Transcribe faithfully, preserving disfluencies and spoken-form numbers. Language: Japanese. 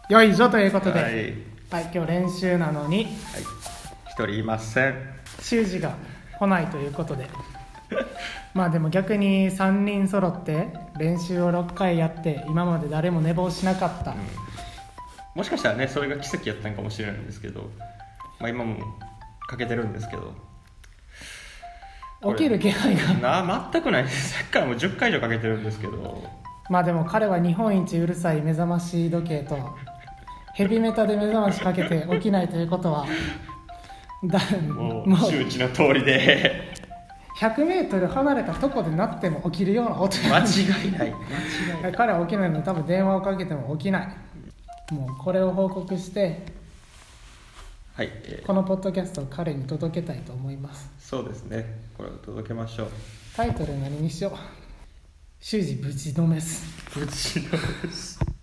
よいしょということで、 はい、 はい、今日練習なのに、 はい、一人いません。 修二が来ないということでまあでも逆にさんにん揃って練習をろっかいやって今まで誰も寝坊しなかった、うん、 もしかしたらねそれが奇跡やったんかもしれないんですけど、まあ、今もかけてるんですけど起きる気配がな全くないです。さっきからもうじゅっかい以上かけてるんですけど、 まあでも彼は日本一うるさい目覚まし時計とヘビメタで目覚ましかけて起きないということはだもう周知の通りでひゃくメートル離れたとこでなっても起きるような音間違いない間違いない。 彼は起きないので多分電話をかけても起きない。もうこれを報告して、 はい、えー、 このポッドキャストを彼に届けたいと思います。 そうですね、これを届けましょう。 タイトル何にしよう。修二ぶちのめす。 ぶちのめす